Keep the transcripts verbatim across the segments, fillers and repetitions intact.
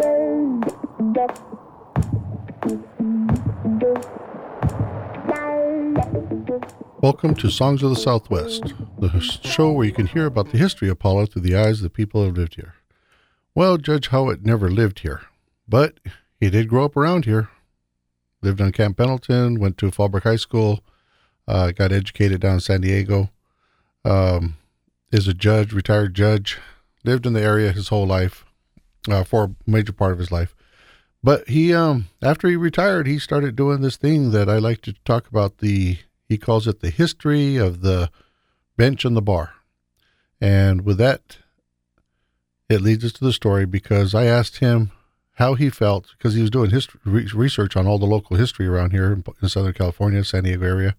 Welcome to Songs of the Southwest, the show where you can hear about the history of Paula through the eyes of the people who have lived here. Well, Judge Howitt never lived here, but he did grow up around here. Lived on Camp Pendleton, went to Fallbrook High School, uh, got educated down in San Diego, um, is a judge, retired judge, lived in the area his whole life, uh, for a major part of his life. But he, um, after he retired, he started doing this thing that I like to talk about. The He calls it the history of the bench and the bar. And with that, it leads us to the story, because I asked him how he felt, because he was doing history, research on all the local history around here in Southern California, San Diego area.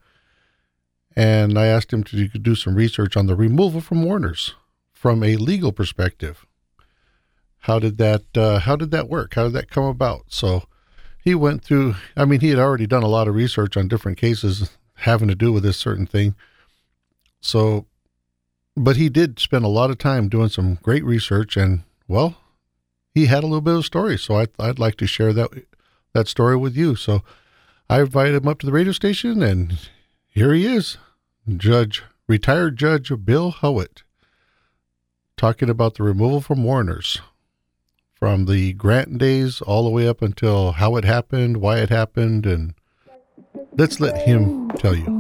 And I asked him to do some research on the removal from Warner's from a legal perspective. How did that, uh, how did that work? How did that come about? So he went through, I mean, he had already done a lot of research on different cases having to do with this certain thing. So, but he did spend a lot of time doing some great research, and well, he had a little bit of a story. So I, I'd like to share that, that story with you. So I invited him up to the radio station, and here he is, Judge, retired Judge Bill Howitt, talking about the removal from Warner's, from the Grant days all the way up until how it happened, why it happened, and let's let him tell you.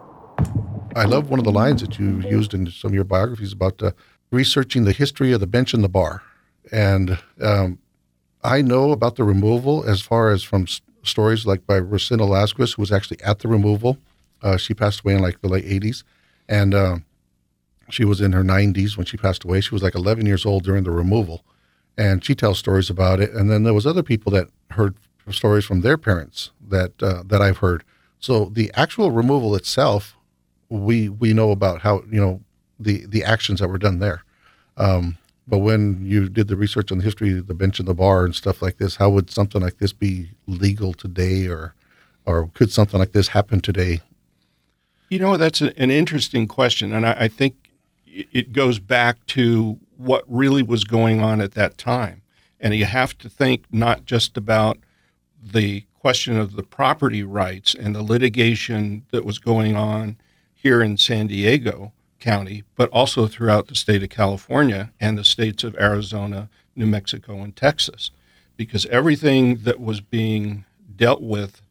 I love one of the lines that you used in some of your biographies about uh, researching the history of the bench and the bar. And um, I know about the removal as far as from s- stories like by Rosina Lasquez, who was actually at the removal. Uh, she passed away in like the late eighties. And uh, she was in her nineties when she passed away. She was like eleven years old during the removal. And she tells stories about it. And then there was other people that heard stories from their parents that uh, that I've heard. So the actual removal itself, we we know about how, you know, the, the actions that were done there. Um, but when you did the research on the history of the bench and the bar and stuff like this, how would something like this be legal today, or or could something like this happen today? You know, that's a, an interesting question. And I, I think it goes back to what really was going on at that time. And you have to think not just about the question of the property rights and the litigation that was going on here in San Diego County, but also throughout the state of California and the states of Arizona, New Mexico, and Texas, because everything that was being dealt with,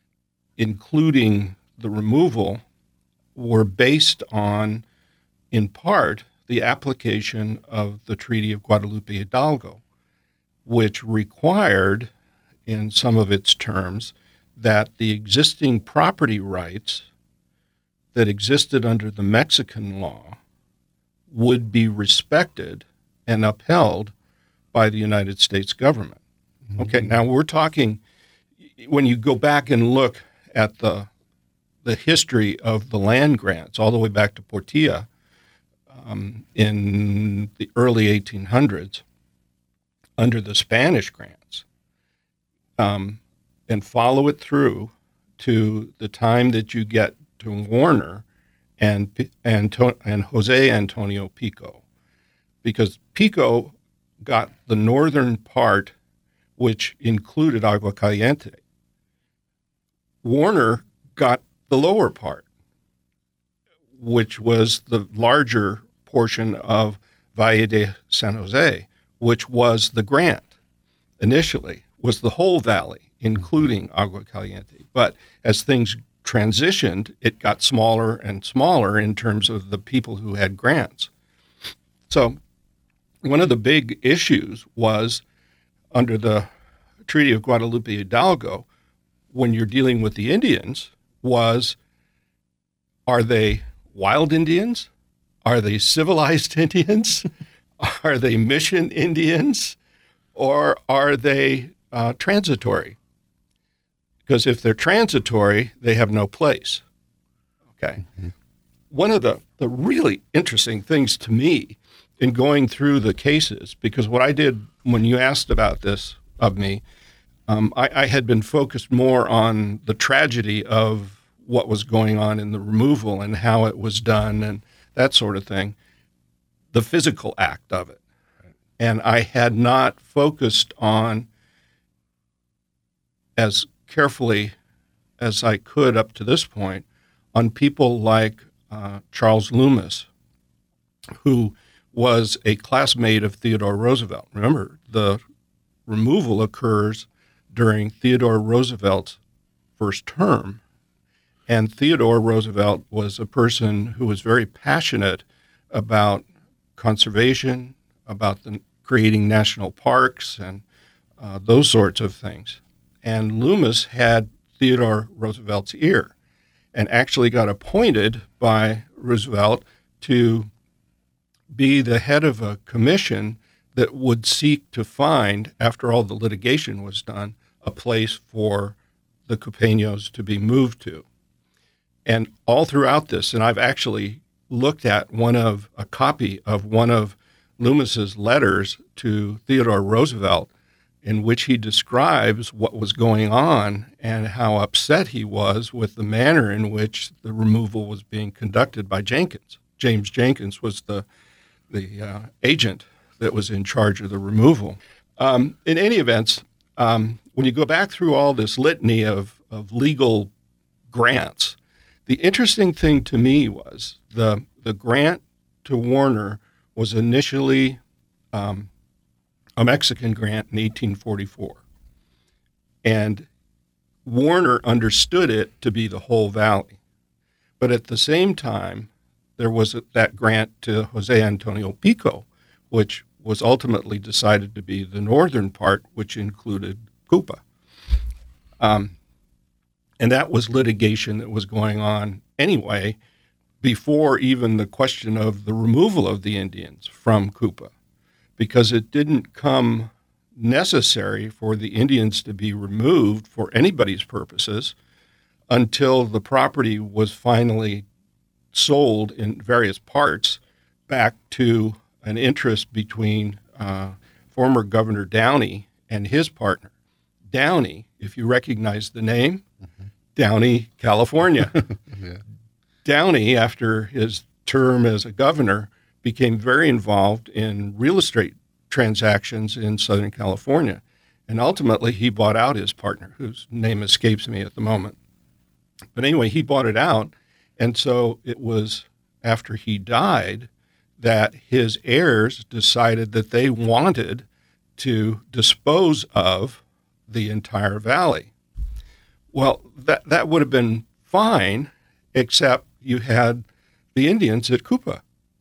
including the removal, were based on, in part, the application of the Treaty of Guadalupe Hidalgo, which required, in some of its terms, that the existing property rights that existed under the Mexican law would be respected and upheld by the United States government. Mm-hmm. Okay, now we're talking, when you go back and look at the the history of the land grants all the way back to Portilla um, in the early eighteen hundreds, under the Spanish grants, um, and follow it through to the time that you get to Warner and and and Jose Antonio Pico, because Pico got the northern part, which included Agua Caliente. Warner got the lower part, which was the larger portion of Valle de San Jose, which was the grant initially, was the whole valley, including Agua Caliente. But as things transitioned, it got smaller and smaller in terms of the people who had grants. So one of the big issues was, under the Treaty of Guadalupe Hidalgo, when you're dealing with the Indians, was, are they wild Indians? Are they civilized Indians? Are they mission Indians? Or are they uh, transitory? Because if they're transitory, they have no place. Okay. Mm-hmm. One of the, the really interesting things to me in going through the cases, because what I did when you asked about this of me, um, I, I had been focused more on the tragedy of what was going on in the removal and how it was done and that sort of thing, the physical act of it. And I had not focused on as carefully as I could up to this point on people like uh, Charles Loomis, who was a classmate of Theodore Roosevelt. Remember, the removal occurs during Theodore Roosevelt's first term. And Theodore Roosevelt was a person who was very passionate about conservation, about the, creating national parks and uh, those sorts of things. And Loomis had Theodore Roosevelt's ear and actually got appointed by Roosevelt to be the head of a commission that would seek to find, after all the litigation was done, a place for the Cupeños to be moved to. And all throughout this, and I've actually looked at one of a copy of one of Loomis's letters to Theodore Roosevelt, in which he describes what was going on and how upset he was with the manner in which the removal was being conducted by Jenkins. James Jenkins was the the uh, agent that was in charge of the removal. Um, in any event, um, when you go back through all this litany of, of legal grants, the interesting thing to me was the the grant to Warner was initially um, a Mexican grant in eighteen forty-four. And Warner understood it to be the whole valley. But at the same time, there was that grant to Jose Antonio Pico, which was ultimately decided to be the northern part, which included Cupa. Um, and that was litigation that was going on anyway, before even the question of the removal of the Indians from Cupa, because it didn't come necessary for the Indians to be removed for anybody's purposes until the property was finally sold in various parts back to an interest between uh, former Governor Downey and his partner. Downey, if you recognize the name, mm-hmm. Downey, California. Yeah. Downey, after his term as a governor, became very involved in real estate transactions in Southern California. And ultimately, he bought out his partner, whose name escapes me at the moment. But anyway, he bought it out. And so it was after he died that his heirs decided that they wanted to dispose of the entire valley. Well, that, that would have been fine, except you had the Indians at Cupa.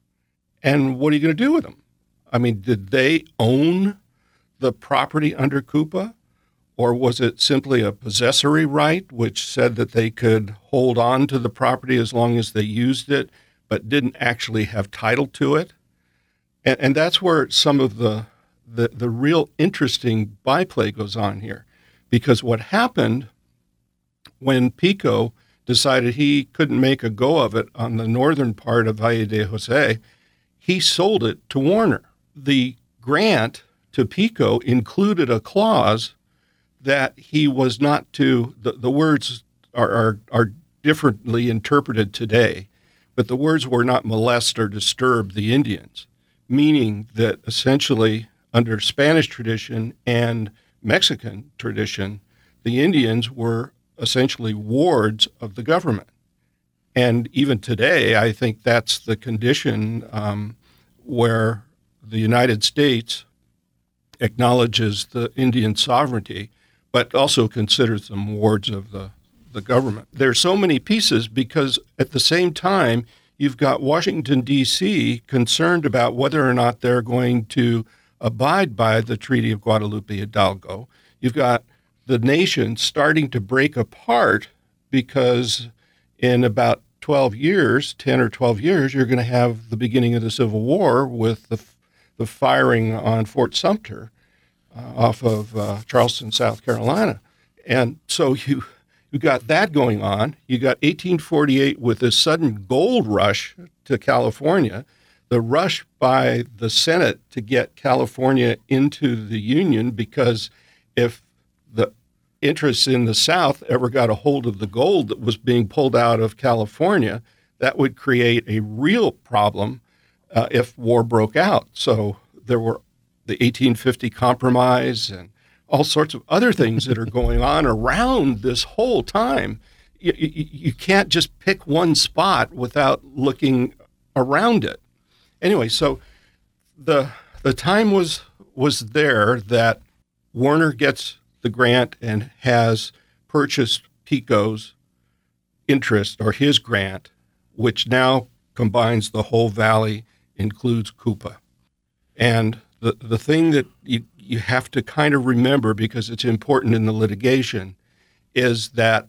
And what are you going to do with them? I mean, did they own the property under Cupa? Or was it simply a possessory right, which said that they could hold on to the property as long as they used it, but didn't actually have title to it? And, and that's where some of the, the, the real interesting byplay goes on here. Because what happened when Pico decided he couldn't make a go of it on the northern part of Valle de Jose, he sold it to Warner. The grant to Pico included a clause that he was not to, the, the words are, are, are differently interpreted today, but the words were not molest or disturb the Indians, meaning that essentially under Spanish tradition and Mexican tradition, the Indians were essentially wards of the government. And even today, I think that's the condition um, where the United States acknowledges the Indian sovereignty, but also considers them wards of the, the government. There's so many pieces because at the same time, you've got Washington, D C concerned about whether or not they're going to abide by the Treaty of Guadalupe Hidalgo. You've got the nation starting to break apart because in about twelve years, ten or twelve years, you're going to have the beginning of the Civil War with the, the firing on Fort Sumter uh, off of uh, Charleston, South Carolina. And so you you got that going on. You got eighteen forty-eight with this sudden gold rush to California, the rush by the Senate to get California into the Union, because if the interests in the South ever got a hold of the gold that was being pulled out of California, that would create a real problem uh, if war broke out. So there were the eighteen fifty Compromise and all sorts of other things that are going on around this whole time. You, you, you can't just pick one spot without looking around it. Anyway, so the the time was was there that Warner gets the grant and has purchased PECO's interest or his grant, which now combines the whole valley, includes Keupa. And the, the thing that you, you have to kind of remember, because it's important in the litigation, is that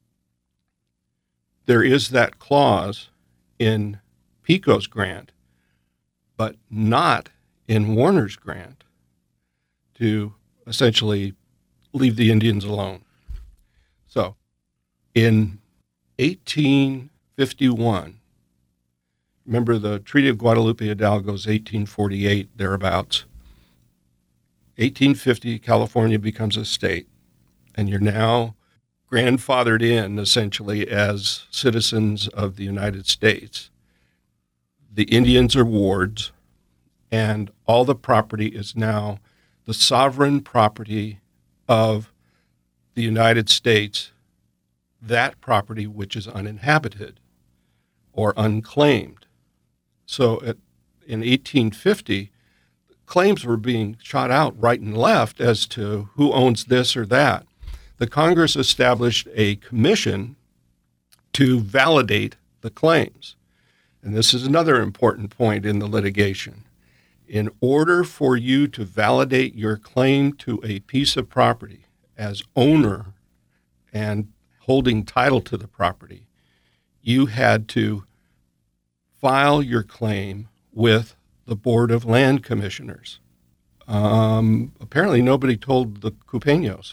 there is that clause in PECO's grant, but not in Warner's grant, to essentially leave the Indians alone. So in eighteen fifty-one, remember the Treaty of Guadalupe Hidalgo is eighteen forty-eight, thereabouts. eighteen fifty, California becomes a state, and you're now grandfathered in essentially as citizens of the United States. The Indians are wards, and all the property is now the sovereign property of the United States, that property which is uninhabited or unclaimed. So at, in eighteen fifty, claims were being shot out right and left as to who owns this or that. The Congress established a commission to validate the claims. And this is another important point in the litigation. In order for you to validate your claim to a piece of property as owner and holding title to the property, you had to file your claim with the Board of Land Commissioners. Um, apparently nobody told the Cupeños.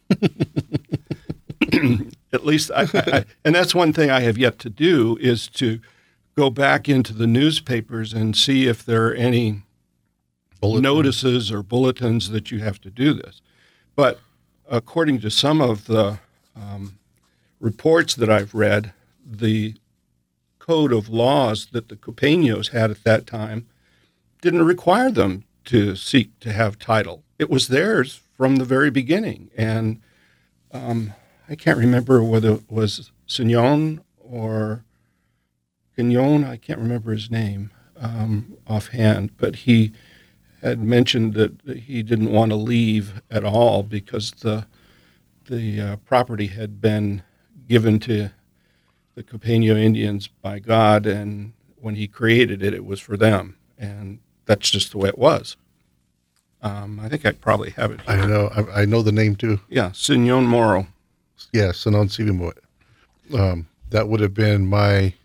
At least, I, I, and that's one thing I have yet to do, is to go back into the newspapers and see if there are any Bulletin. notices or bulletins that you have to do this. But according to some of the um, reports that I've read, the code of laws that the Cupeños had at that time didn't require them to seek to have title. It was theirs from the very beginning. And um, I can't remember whether it was Signon or Quignon, I can't remember his name um, offhand, but he had mentioned that he didn't want to leave at all because the the uh, property had been given to the Cupeño Indians by God, and when he created it, it was for them, and that's just the way it was. Um, I think I probably have it here. I know. I, I know the name too. Yeah, Signon Moro. Yeah, Signon Sibimoy. Um That would have been my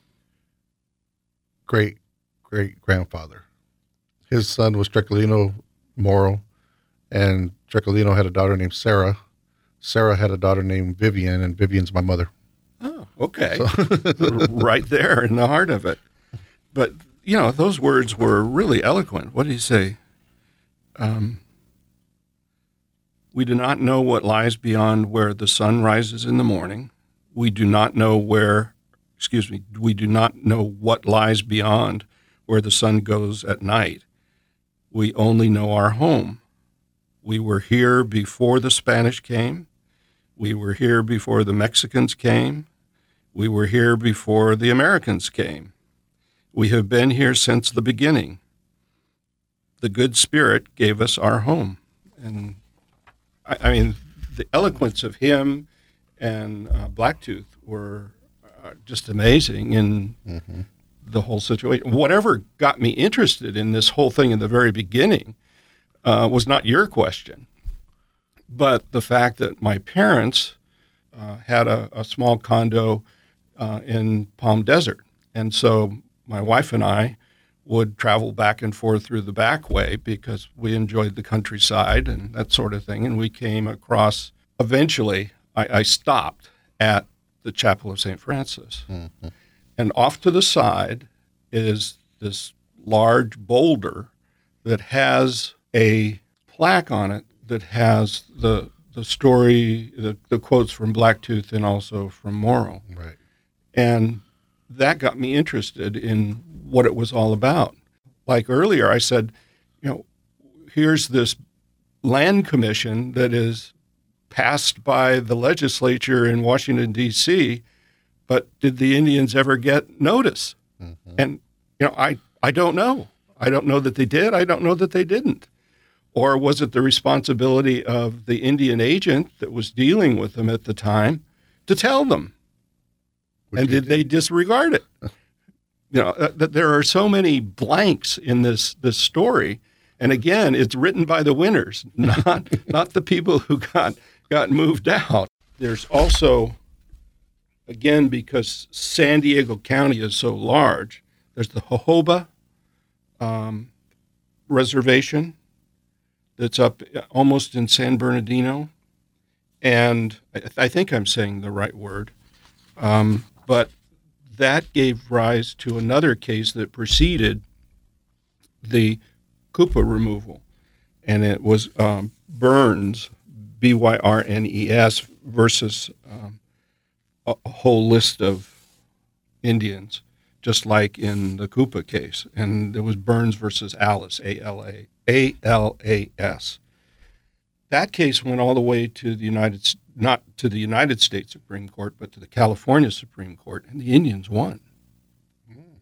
great great grandfather. His son was Trecolino Moro, and Trecolino had a daughter named Sarah. Sarah had a daughter named Vivian, and Vivian's my mother. Oh, okay. So. Right there in the heart of it. But, you know, those words were really eloquent. What did he say? Um, we do not know what lies beyond where the sun rises in the morning. We do not know where, excuse me, we do not know what lies beyond where the sun goes at night. We only know our home. We were here before the Spanish came. We were here before the Mexicans came. We were here before the Americans came. We have been here since the beginning. The Good Spirit gave us our home. And I, I mean, the eloquence of him and uh, Blacktooth were uh, just amazing in mm-hmm. the whole situation. Whatever got me interested in this whole thing in the very beginning uh, was not your question, but the fact that my parents uh, had a, a small condo uh, in Palm Desert. And so my wife and I would travel back and forth through the back way because we enjoyed the countryside and that sort of thing. And we came across, eventually, I, I stopped at the Chapel of Saint Francis. Mm-hmm. And off to the side is this large boulder that has a plaque on it that has the the story, the, the quotes from Blacktooth and also from Moro. Right. And that got me interested in what it was all about. Like earlier, I said, you know, here's this land commission that is passed by the legislature in Washington, D C, but did the Indians ever get notice? Mm-hmm. And, you know, I, I don't know. I don't know that they did. I don't know that they didn't. Or was it the responsibility of the Indian agent that was dealing with them at the time to tell them? Which and did, did they disregard it? You know, uh, that there are so many blanks in this this story. And again, it's written by the winners, not not the people who got got moved out. There's also, again, because San Diego County is so large, there's the Jojoba um, Reservation that's up almost in San Bernardino. And I, I think I'm saying the right word. Um, but that gave rise to another case that preceded the Koopa removal. And it was um, Burns, B Y R N E S, versus um, a, a whole list of Indians, just like in the Koopa case. And it was Burns versus Alice, A L A, A L A S. That case went all the way to the United States, not to the United States Supreme Court, but to the California Supreme Court, and the Indians won. Mm.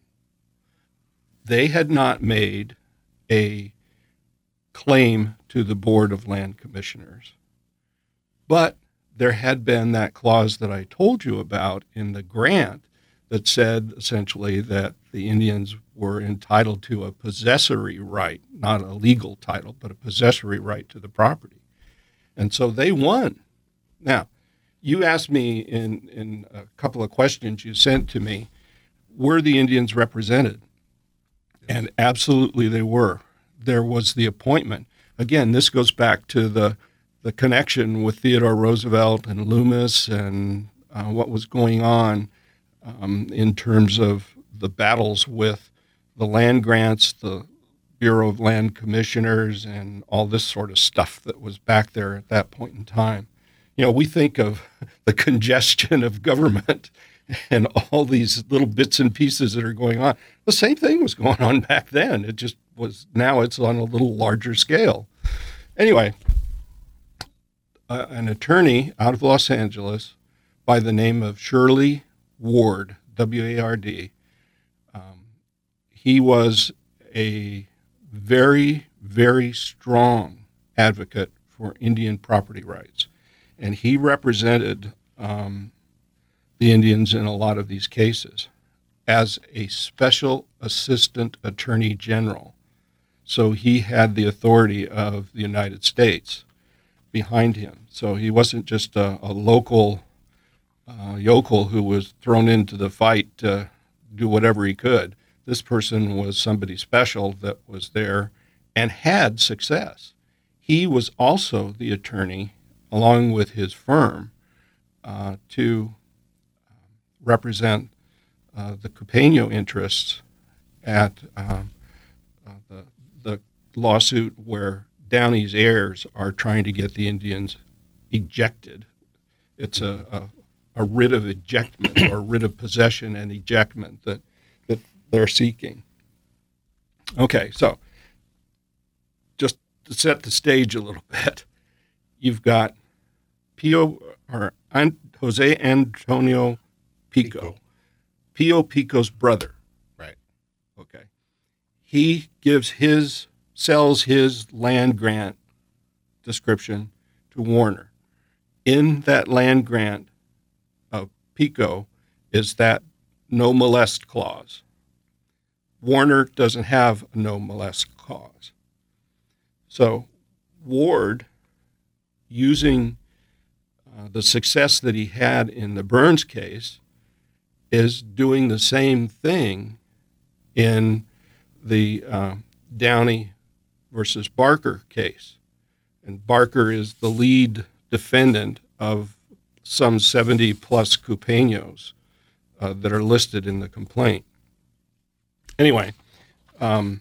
They had not made a claim to the Board of Land Commissioners, but there had been that clause that I told you about in the grant that said essentially that the Indians were entitled to a possessory right, not a legal title, but a possessory right to the property. And so they won. Now, you asked me in, in a couple of questions you sent to me, were the Indians represented? And absolutely they were. There was the appointment. Again, this goes back to the, the connection with Theodore Roosevelt and Loomis and uh, what was going on um, in terms of the battles with the land grants, the Bureau of Land Commissioners, and all this sort of stuff that was back there at that point in time. You know, we think of the congestion of government and all these little bits and pieces that are going on. The same thing was going on back then. It just was, now it's on a little larger scale. Anyway, uh, an attorney out of Los Angeles by the name of Shirley Ward, W A R D, um, he was a very, very strong advocate for Indian property rights. And he represented um, the Indians in a lot of these cases as a special assistant attorney general. So he had the authority of the United States behind him. So he wasn't just a, a local uh, yokel who was thrown into the fight to do whatever he could. This person was somebody special that was there and had success. He was also the attorney, along with his firm, uh, to represent uh, the Cupeño interests at um, uh, the, the lawsuit where Downey's heirs are trying to get the Indians ejected. It's a, a, a writ of ejectment or writ of possession and ejectment that that they're seeking. Okay, so just to set the stage a little bit, you've got Pio or Jose Antonio Pico, Pico, Pio Pico's brother. Right. Okay. He gives his sells his land grant description to Warner. In that land grant of Pico is that no molest clause. Warner doesn't have a no molest clause. So Ward, using uh, the success that he had in the Burns case, is doing the same thing in the uh, Downey versus Barker case. And Barker is the lead defendant of some seventy plus Cupeños uh, that are listed in the complaint. Anyway, um,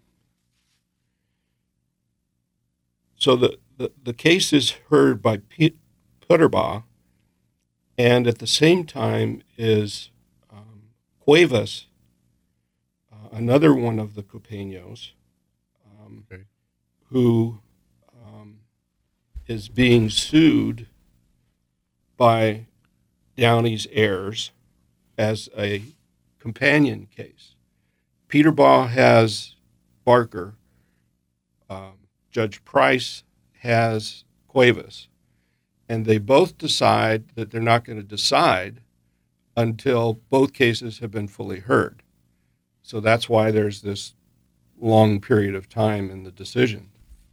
so the, the, the case is heard by P- Putterbaugh, and at the same time is um, Cuevas, uh, another one of the Cupeños, um, okay. who um, is being sued by Downey's heirs as a companion case. Peterbaugh has Barker. Um, Judge Price has Cuevas. And they both decide that they're not going to decide until both cases have been fully heard. So that's why there's this long period of time in the decision.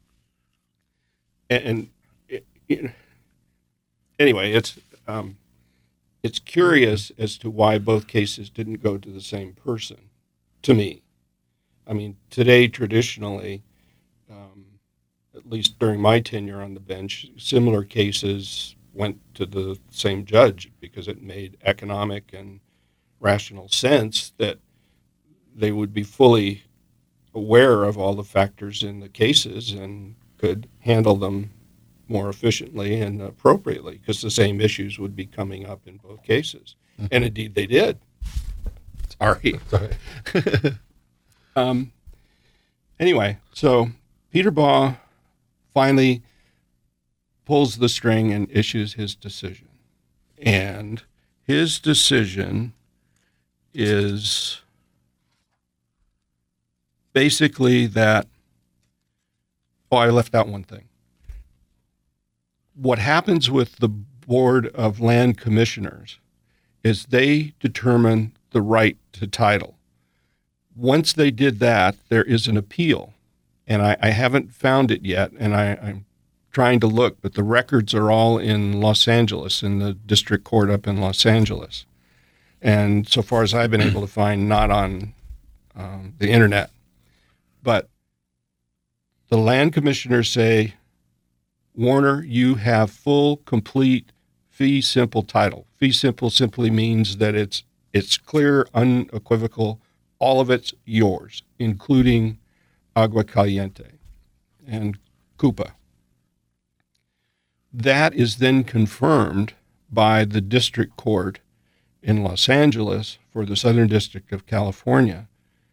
And, and it, it, anyway, it's um, it's curious as to why both cases didn't go to the same person, to me. I mean, today, traditionally, um, at least during my tenure on the bench, similar cases went to the same judge because it made economic and rational sense that they would be fully aware of all the factors in the cases and could handle them more efficiently and appropriately, because the same issues would be coming up in both cases. Mm-hmm. And indeed they did. Sorry. Sorry. um, anyway, so Peterbaugh finally pulls the string and issues his decision. And his decision is basically that, oh, I left out one thing. What happens with the Board of Land Commissioners is they determine the right to title. Once they did that, there is an appeal. And I, I haven't found it yet, and I, I'm trying to look, but the records are all in Los Angeles, in the district court up in Los Angeles. And so far as I've been able to find, not on um, the internet. But the land commissioners say, Warner, you have full, complete, fee simple title. Fee simple simply means that it's it's clear, unequivocal, all of it's yours, including Agua Caliente and Cupa. That is then confirmed by the district court in Los Angeles for the Southern District of California,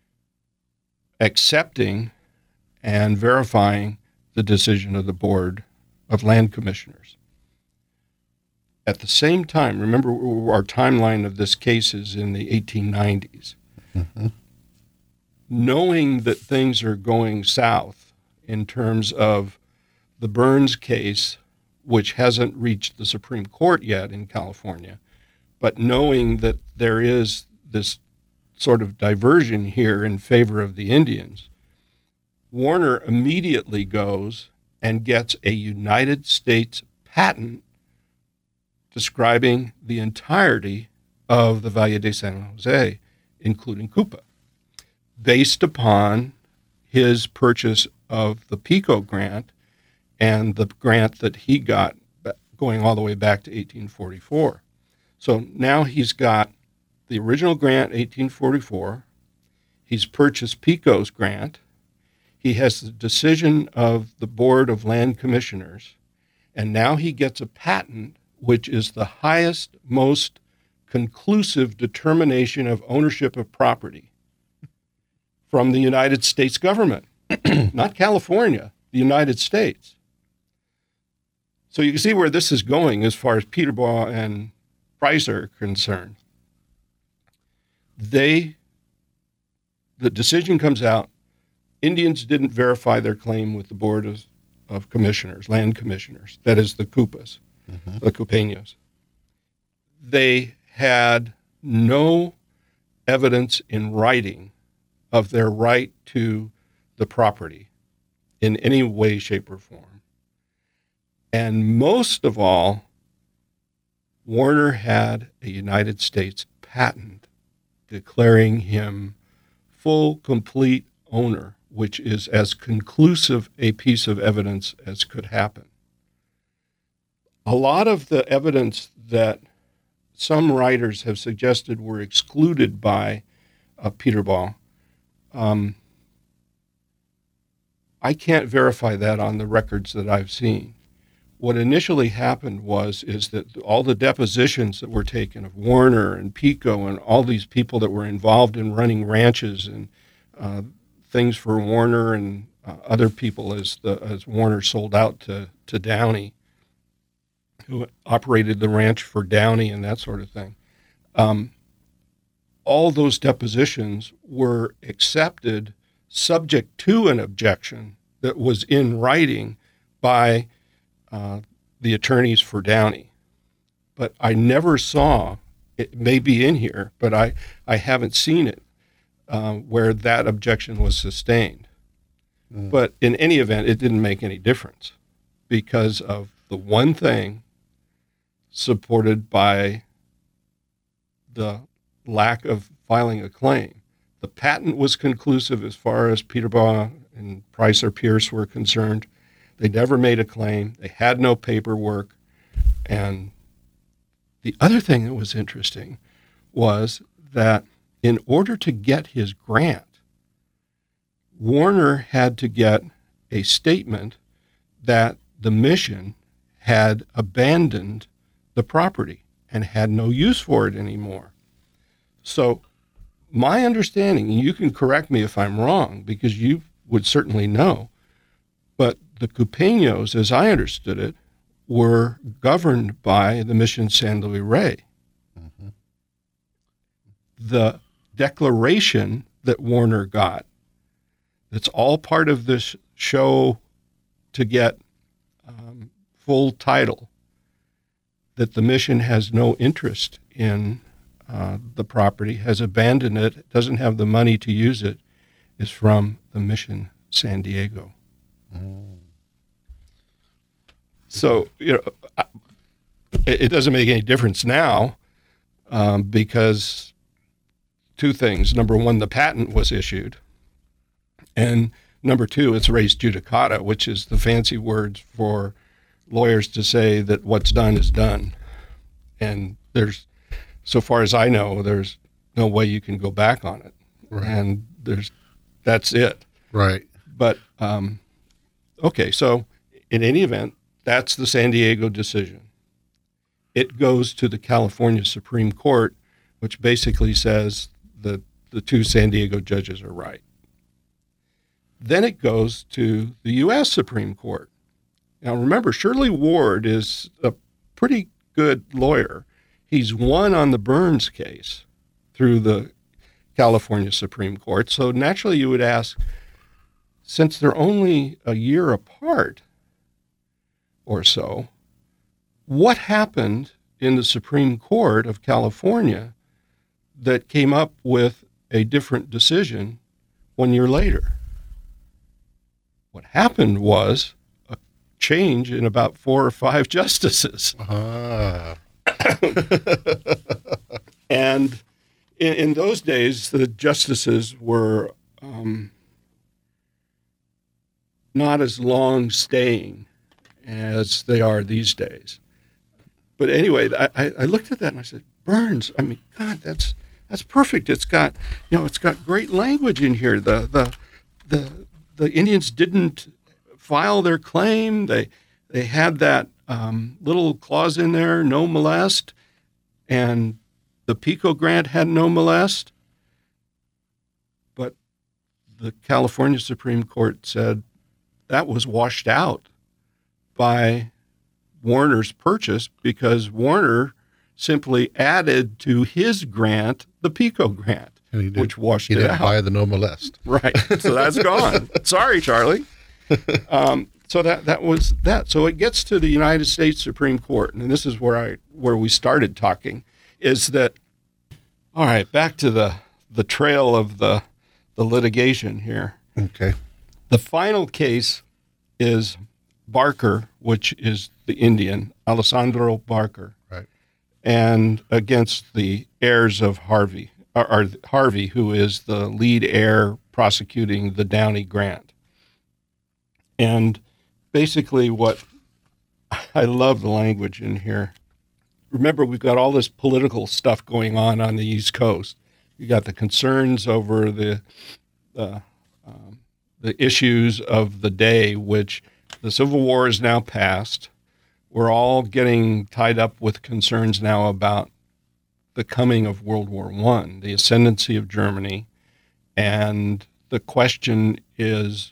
accepting and verifying the decision of the Board of Land Commissioners. At the same time, remember our timeline of this case is in the eighteen nineties. Mm-hmm. Knowing that things are going south in terms of the Burns case, which hasn't reached the Supreme Court yet in California, but knowing that there is this sort of diversion here in favor of the Indians, Warner immediately goes and gets a United States patent describing the entirety of the Valle de San Jose, including Cupa, based upon his purchase of the PICO grant and the grant that he got going all the way back to eighteen forty-four. So now he's got the original grant, eighteen forty-four. He's purchased PICO's grant. He has the decision of the Board of Land Commissioners, and now he gets a patent, which is the highest, most conclusive determination of ownership of property from the United States government, not California, the United States. So you can see where this is going as far as Peterbaugh and Price are concerned. They, the decision comes out, Indians didn't verify their claim with the Board of, of Commissioners, Land Commissioners, that is the Cupas, mm-hmm. the Cupeños. They had no evidence in writing of their right to the property in any way, shape, or form. And most of all, Warner had a United States patent declaring him full, complete owner, which is as conclusive a piece of evidence as could happen. A lot of the evidence that some writers have suggested were excluded by uh, Peterbaugh, um, I can't verify that on the records that I've seen. What initially happened was is that all the depositions that were taken of Warner and Pico and all these people that were involved in running ranches and uh, things for Warner and uh, other people as the as Warner sold out to to Downey, who operated the ranch for Downey and that sort of thing. Um, all those depositions were accepted subject to an objection that was in writing by uh, the attorneys for Downey. But I never saw, it may be in here, but I, I haven't seen it uh, where that objection was sustained. Mm. But in any event, it didn't make any difference because of the one thing supported by the lack of filing a claim. The patent was conclusive as far as Peterbaugh and Price or Pierce were concerned. They never made a claim. They had no paperwork. And the other thing that was interesting was that in order to get his grant, Warner had to get a statement that the mission had abandoned the property and had no use for it anymore. So my understanding, and you can correct me if I'm wrong, because you would certainly know, but the Cupeños, as I understood it, were governed by the Mission San Luis Rey. Mm-hmm. The declaration that Warner got, that's all part of this show to get um, full title, that the mission has no interest in uh, the property, has abandoned it, doesn't have the money to use it, is from the Mission San Diego. Mm. So, you know, it, it doesn't make any difference now um, because two things. Number one, the patent was issued. And number two, it's res judicata, which is the fancy words for lawyers to say that what's done is done. And there's, so far as I know, there's no way you can go back on it. Right. And there's, that's it. Right. But, um, okay, so in any event, that's the San Diego decision. It goes to the California Supreme Court, which basically says that the two San Diego judges are right. Then it goes to the U S Supreme Court. Now, remember, Shirley Ward is a pretty good lawyer. He's won on the Burns case through the California Supreme Court. So naturally you would ask, since they're only a year apart or so, what happened in the Supreme Court of California that came up with a different decision one year later? What happened was a change in about four or five justices. Ah. And in, in those days, the justices were um, not as long staying as they are these days. But anyway, I, I looked at that and I said, Burns, I mean, God, that's that's perfect. It's got, you know, it's got great language in here. The the the the Indians didn't file their claim. They they had that um, little clause in there, no molest, and the Pico Grant had no molest. But the California Supreme Court said that was washed out by Warner's purchase because Warner simply added to his grant the Pico Grant, and he did, which washed he it didn't out. Buy the no molest. Right. So that's gone. Sorry, Charlie. Um, so that that was that. So it gets to the United States Supreme Court, and this is where I where we started talking, is that all right, back to the the trail of the the litigation here. Okay. The final case is Barker, which is the Indian, Alessandro Barker. Right. And against the heirs of Harvey, or, or Harvey, who is the lead heir prosecuting the Downey Grant. And basically what, I love the language in here. Remember, we've got all this political stuff going on on the East Coast. You got the concerns over the, the, um, the issues of the day, which the Civil War is now past. We're all getting tied up with concerns now about the coming of World War One, the ascendancy of Germany, and the question is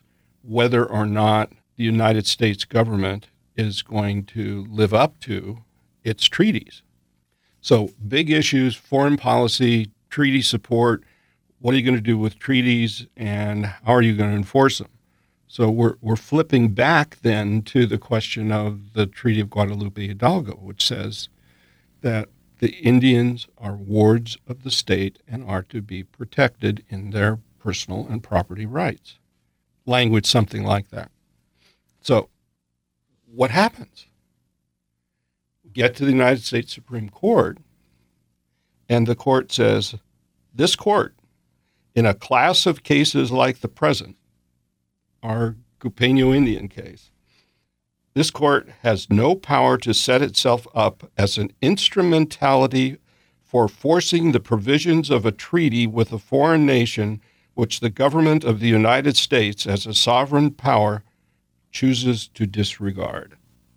whether or not the United States government is going to live up to its treaties. So big issues, foreign policy, treaty support, what are you going to do with treaties, and how are you going to enforce them? So we're we're flipping back then to the question of the Treaty of Guadalupe Hidalgo, which says that the Indians are wards of the state and are to be protected in their personal and property rights. Language something like that. So what happens? Get to the United States Supreme Court, and the court says, this court, in a class of cases like the present, our Gupeño Indian case, this court has no power to set itself up as an instrumentality for forcing the provisions of a treaty with a foreign nation which the government of the United States as a sovereign power chooses to disregard.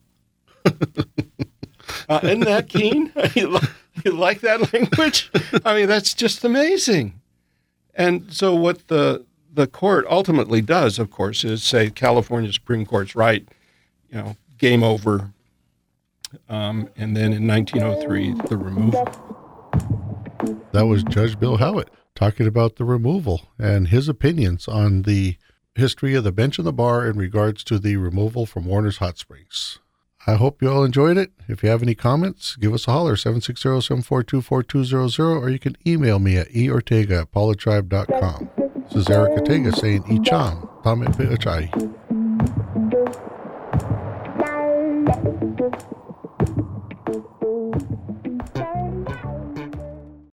Uh, isn't that keen? you, like, you like that language? I mean, that's just amazing. And so what the the court ultimately does, of course, is say California Supreme Court's right, you know, game over. Um, and then in nineteen oh three, the removal. That was Judge Bill Howitt talking about the removal and his opinions on the history of the bench and the bar in regards to the removal from Warner's Hot Springs. I hope you all enjoyed it. If you have any comments, give us a holler, seven six zero, seven four two, four two zero zero, or you can email me at eortega at paulatribe dot com. This is Eric Ortega saying, Icham, Tame Piachai.